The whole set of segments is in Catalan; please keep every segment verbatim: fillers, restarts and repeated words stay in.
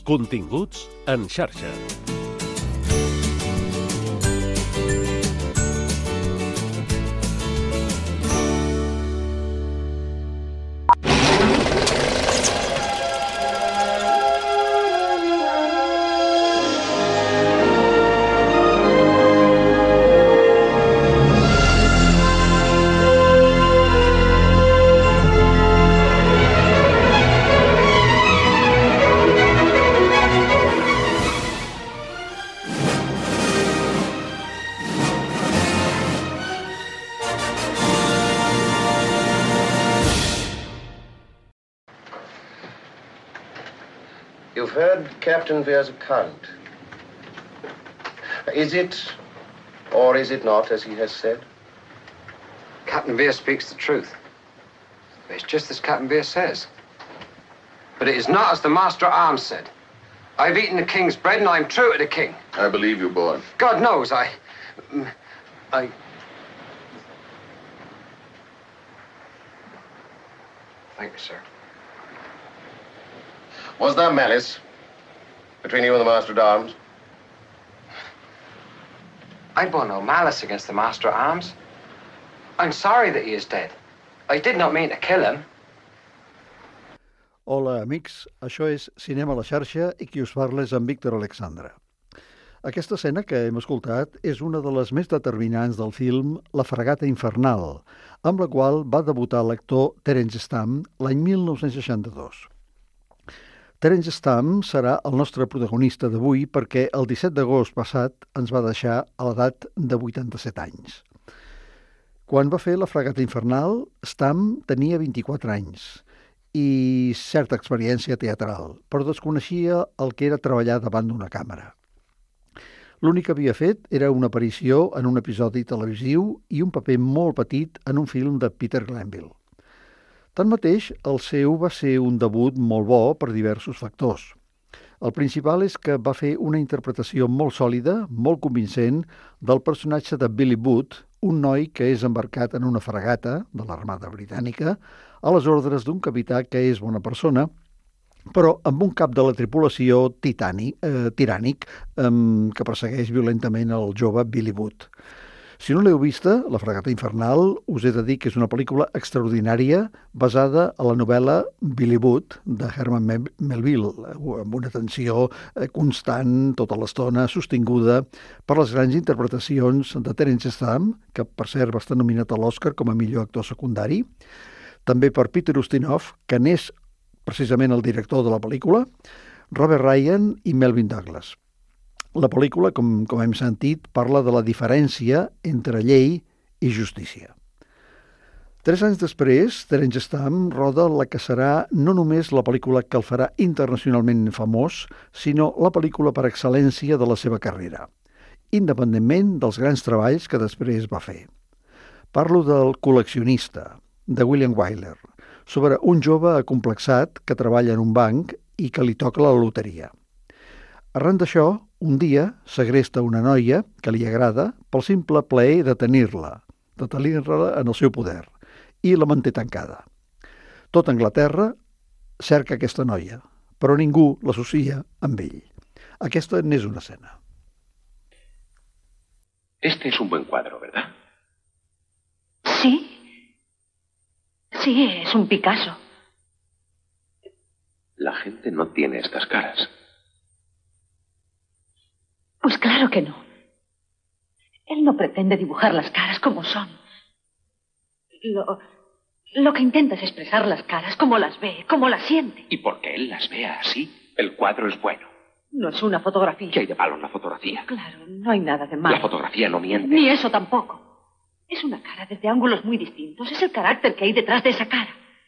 Continguts en xarxa. You've heard Captain Vere's account. Is it, or is it not, as he has said? Captain Vere speaks the truth. It's just as Captain Vere says. But it is not as the Master at Arms said. I've eaten the king's bread and I'm true to the king. I believe you, boy. God knows I... I... Thank you, sir. Was there malice between you and the Master at Arms? I bore no malice against the Master at Arms. I'm sorry that he is dead. I did not mean to kill him. Hola, amics. Això és Cinema a la xarxa i qui us parla és en Víctor Alexandre. Aquesta escena que hem escoltat és una de les més determinants del film La fragata infernal, amb la qual va debutar l'actor Terence Stamp l'any mil nou-cents seixanta-dos. Terence Stamp serà el nostre protagonista d'avui perquè el disset d'agost passat ens va deixar a l'edat de vuitanta-set anys. Quan va fer La fragata infernal, Stamp tenia vint-i-quatre anys i certa experiència teatral, però desconeixia el que era treballar davant d'una càmera. L'únic que havia fet era una aparició en un episodi televisiu i un paper molt petit en un film de Peter Glanville. Tanmateix, el seu va ser un debut molt bo per diversos factors. El principal és que va fer una interpretació molt sòlida, molt convincent, del personatge de Billy Boot, un noi que és embarcat en una fragata de l'Armada Britànica a les ordres d'un capità que és bona persona, però amb un cap de la tripulació titànic, eh, tirànic eh, que persegueix violentament el jove Billy Boot. Si no l'heu vista, La fragata infernal, us he de dir que és una pel·lícula extraordinària basada a la novel·la Billy Boot de Herman Melville, amb una tensió constant tota l'estona, sostinguda per les grans interpretacions de Terence Stamp, que per cert va estar nominat a l'Oscar com a millor actor secundari, també per Peter Ustinov, que n'és precisament el director de la pel·lícula, Robert Ryan i Melvyn Douglas. La pel·lícula, com, com hem sentit, parla de la diferència entre llei i justícia. Tres anys després, Terence Stamp roda la que serà no només la pel·lícula que el farà internacionalment famós, sinó la pel·lícula per excel·lència de la seva carrera, independentment dels grans treballs que després va fer. Parlo del Col·leccionista, de William Wyler, sobre un jove acomplexat que treballa en un banc i que li toca la loteria. Arran d'això, un dia segresta una noia que li agrada pel simple plaer de tenir-la, de tenir-la en el seu poder, i la manté tancada. Tot Anglaterra cerca aquesta noia, però ningú l'associa amb ell. Aquesta n'és una escena. Este es un buen cuadro, ¿verdad? Sí. Sí, es un Picasso. La gente no tiene estas caras. Pues claro que no. Él no pretende dibujar las caras como son. Lo, lo que intenta es expresar las caras como las ve, como las siente. Y porque él las vea así, el cuadro es bueno. No es una fotografía. ¿Qué hay de malo en la fotografía? Claro, no hay nada de malo. La fotografía no miente. Ni eso tampoco. Es una cara desde ángulos muy distintos. Es el carácter que hay detrás de esa cara.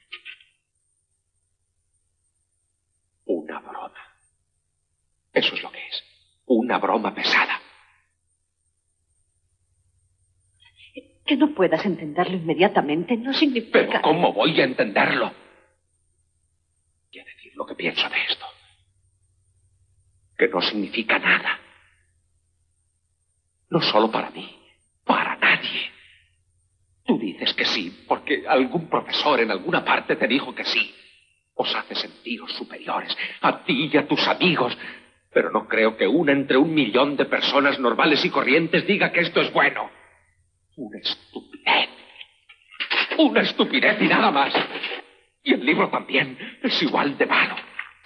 Una broma. Eso es lo que es. Una broma pesada. Que no puedas entenderlo inmediatamente no significa... Pero ¿cómo voy a entenderlo? Voy a decir lo que pienso de esto. Que no significa nada. No solo para mí, para nadie. Tú dices que sí, porque algún profesor en alguna parte te dijo que sí. os hace sentiros superiores a ti y a tus amigos. Pero no creo que una entre un millón de personas normales y corrientes diga que esto es bueno. Una estupidez. Una estupidez y nada más. Y el libro también es igual de malo.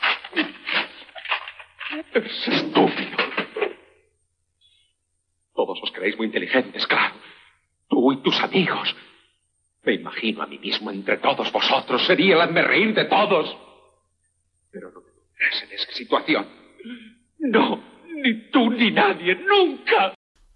Es estúpido. Todos os creéis muy inteligentes, claro. Tú y tus amigos. Me imagino a mí mismo entre todos vosotros. Sería el hazmerreír de todos. Pero no me pondrás en esa situación. No, ni tú ni nadie, nunca.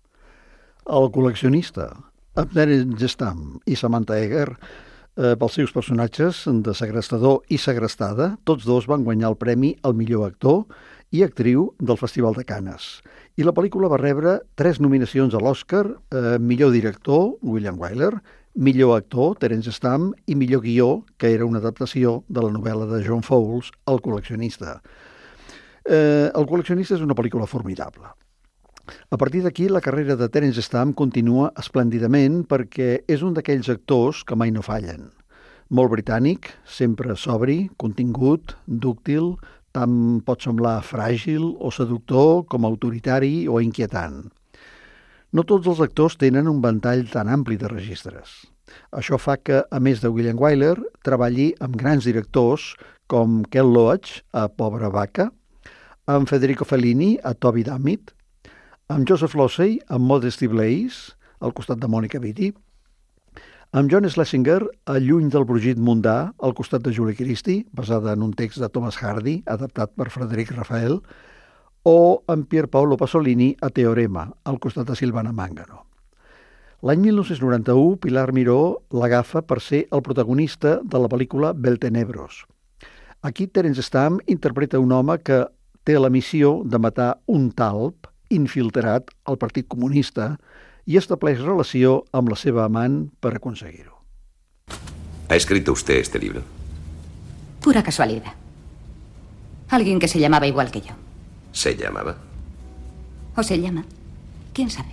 El col·leccionista, Terence Stamp i Samantha Eggar, eh, pels seus personatges de segrestador i segrestada, tots dos van guanyar el premi al millor actor i actriu del Festival de Canes. I la pel·lícula va rebre tres nominacions a l'Oscar, eh, millor director, William Wyler, millor actor, Terence Stamp, i millor guió, que era una adaptació de la novel·la de John Fowles, El col·leccionista. Eh, el col·leccionista és una pel·lícula formidable. A partir d'aquí, la carrera de Terence Stamp continua esplèndidament perquè és un d'aquells actors que mai no fallen. Molt britànic, sempre sobri, contingut, dúctil, tant pot semblar fràgil o seductor com autoritari o inquietant. No tots els actors tenen un ventall tan ampli de registres. Això fa que, a més de William Wyler, treballi amb grans directors com Ken Loach a Pobra vaca, amb Federico Fellini a Toby Dammit, amb Joseph Losey a Modesty Blaise, al costat de Monica Vitti, amb John Schlesinger a Lluny del brogit mundà, al costat de Julie Christie, basada en un text de Thomas Hardy, adaptat per Frederic Rafael, o amb Pier Paolo Pasolini a Teorema, al costat de Silvana Mangano. L'any mil nou-cents noranta-u, Pilar Miró l'agafa per ser el protagonista de la pel·lícula Beltenebros. Aquí Terence Stamp interpreta un home que té la missió de matar un talp infiltrat al Partit Comunista i estableix relació amb la seva amant per aconseguir-ho. ¿Ha escrito usted este libro? Pura casualidad. Alguien que se llamaba igual que yo. ¿Se llamaba? ¿O se llama? ¿Quién sabe?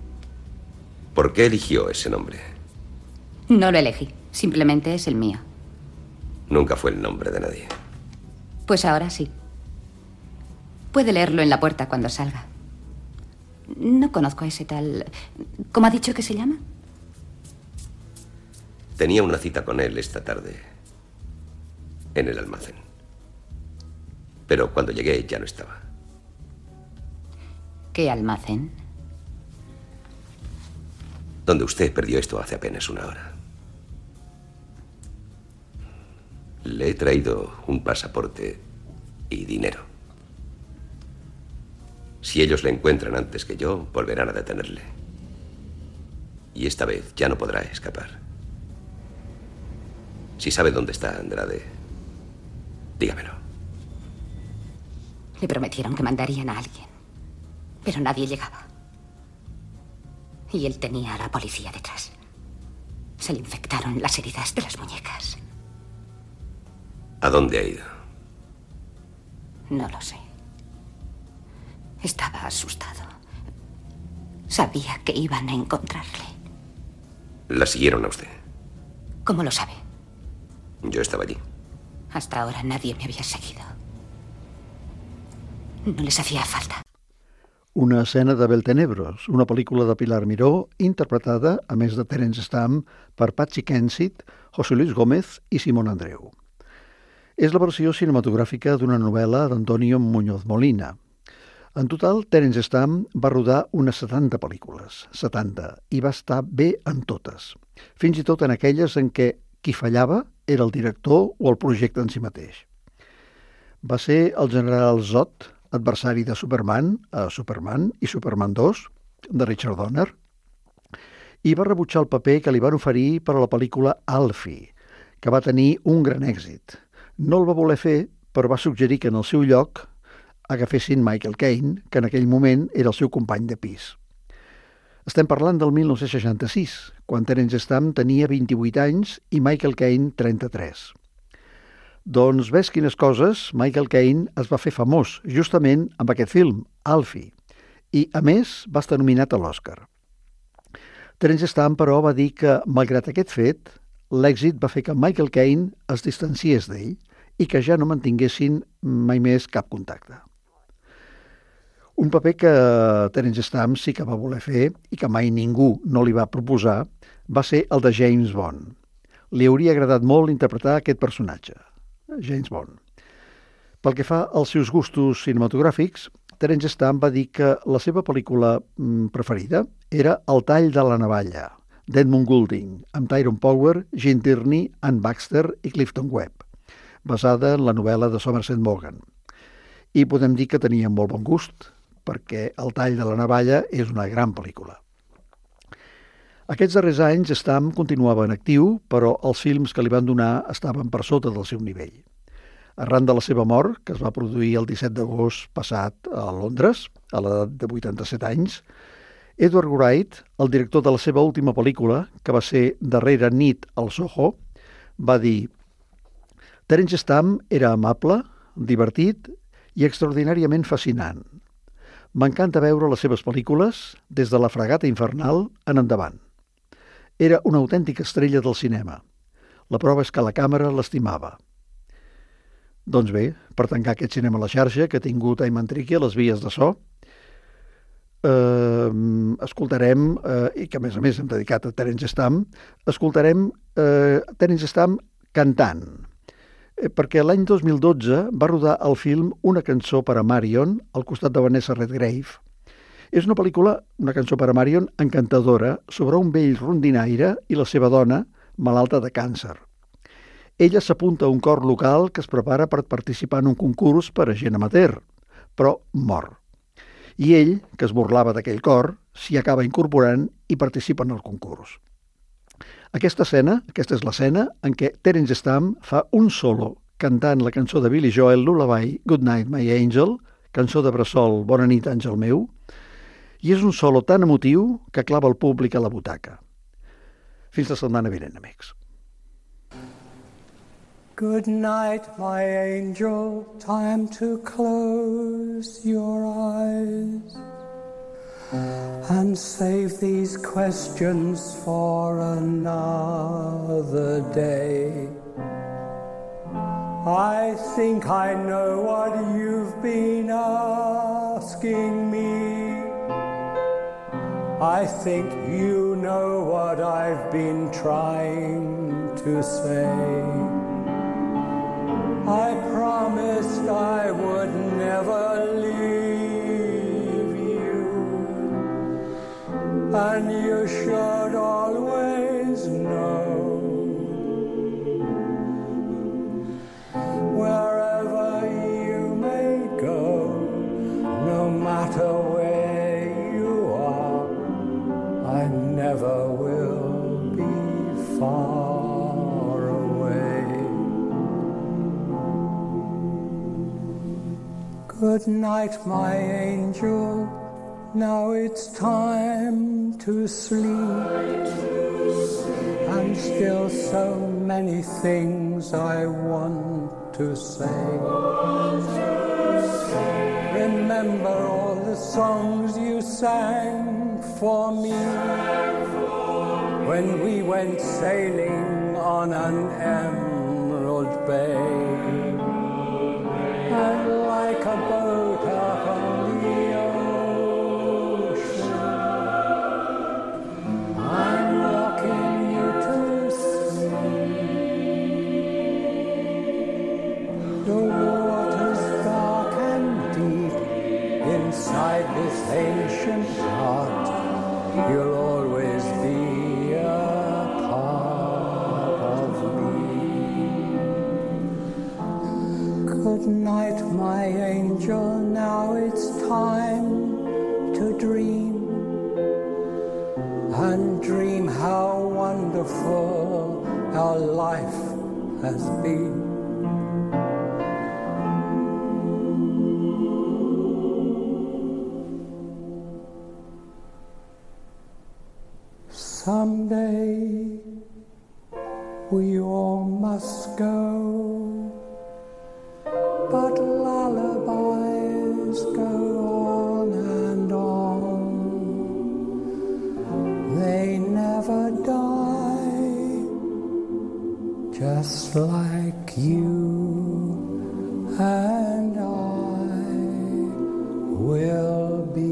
¿Por qué eligió ese nombre? No lo elegí. Simplemente es el mío. Nunca fue el nombre de nadie. Pues ahora sí. Puede leerlo en la puerta cuando salga. No conozco a ese tal... ¿Cómo ha dicho que se llama? Tenía una cita con él esta tarde en el almacén. Pero cuando llegué ya no estaba. ¿Qué almacén? Donde usted perdió esto hace apenas una hora. Le he traído un pasaporte y dinero. Si ellos le encuentran antes que yo, volverán a detenerle. Y esta vez ya no podrá escapar. Si sabe dónde está Andrade, dígamelo. Le prometieron que mandarían a alguien, pero nadie llegaba. Y él tenía a la policía detrás. Se le infectaron las heridas de las muñecas. ¿A dónde ha ido? No lo sé. Estaba asustado. Sabía que iban a encontrarle. ¿La siguieron a usted? ¿Cómo lo sabe? Yo estaba allí. Hasta ahora nadie me había seguido. No les hacía falta. Una escena de Beltenebros, una pel·lícula de Pilar Miró, interpretada, a més de Terence Stamp, per Patsy Kensit, José Luis Gómez i Simón Andreu. És la versió cinematogràfica d'una novel·la d'Antonio Muñoz Molina. En total, Terence Stamp va rodar unes setanta pel·lícules, setanta, i va estar bé en totes, fins i tot en aquelles en què qui fallava era el director o el projecte en si mateix. Va ser el general Zod, adversari de Superman a Superman i Superman dos, de Richard Donner, i va rebutjar el paper que li van oferir per a la pel·lícula Alfie, que va tenir un gran èxit. No el va voler fer, però va suggerir que en el seu lloc agafessin Michael Caine, que en aquell moment era el seu company de pis. Estem parlant del mil nou-cents seixanta-sis, quan Terence Stamp tenia vint-i-vuit anys i Michael Caine trenta-tres. Doncs ves quines coses, Michael Caine es va fer famós justament amb aquest film, Alfie, i a més va estar nominat a l'Oscar. Terence Stamp, però, va dir que, malgrat aquest fet, l'èxit va fer que Michael Caine es distanciés d'ell i que ja no mantinguessin mai més cap contacte. Un paper que Terence Stamp sí que va voler fer i que mai ningú no li va proposar va ser el de James Bond. Li hauria agradat molt interpretar aquest personatge, James Bond. Pel que fa als seus gustos cinematogràfics, Terence Stamp va dir que la seva pel·lícula preferida era El tall de la navalla, d'Edmund Goulding, amb Tyrone Power, Gene Tierney, Ann Baxter i Clifton Webb, basada en la novel·la de Somerset Maugham. I podem dir que tenia molt bon gust, perquè El tall de la navalla és una gran pel·lícula. Aquests darrers anys Stamp continuava en actiu, però els films que li van donar estaven per sota del seu nivell. Arran de la seva mort, que es va produir el disset d'agost passat a Londres, a l'edat de vuitanta-set anys, Edward Wright, el director de la seva última pel·lícula, que va ser Darrera nit al Soho, va dir: Terence Stamp era amable, divertit i extraordinàriament fascinant. M'encanta veure les seves pel·lícules des de La fragata infernal en endavant. Era una autèntica estrella del cinema. La prova és que la càmera l'estimava. Doncs bé, per tancar aquest cinema a la xarxa, que ha tingut Ayman Triqui a les vies de so, eh, escoltarem, eh, i que a més a més hem dedicat a Terence Stamp, escoltarem eh, Terence Stamp cantant, eh, perquè l'any dos mil dotze va rodar el film Una cançó per a Marion, al costat de Vanessa Redgrave. És una pel·lícula, Una cançó per a Marion, encantadora, sobre un vell rondinaire i la seva dona, malalta de càncer. Ella s'apunta a un cor local que es prepara per participar en un concurs per a gent amateur, però mor. I ell, que es burlava d'aquell cor, s'hi acaba incorporant i participa en el concurs. Aquesta escena, aquesta és l'escena en què Terence Stamp fa un solo cantant la cançó de Billy Joel, Lullaby, Good Night My Angel, cançó de bressol Bona nit, àngel meu, i és un solo tan emotiu que clava el públic a la butaca. Fins la setmana vinent, amics. Good night, my angel, time to close your eyes and save these questions for another day. I think I know what you've been asking me. I think you know what I've been trying to say. I promised I would never leave you, and you should always know. Wherever you may go, no matter where you are, I never will be far. Good night, my angel, now it's time to sleep. And still so many things I want to say. Remember all the songs you sang for me when we went sailing on an emerald bay. And like a boat up on the ocean, I'm rocking you to sleep. The water's dark and deep inside this ancient heart. You'll always be a part of me. Good night, my angel, now it's time to dream, and dream how wonderful our life has been. Someday we all must go, but lullabies go on and on. They never die, just like you and I will be.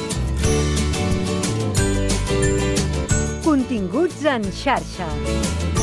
Continguts en xarxa.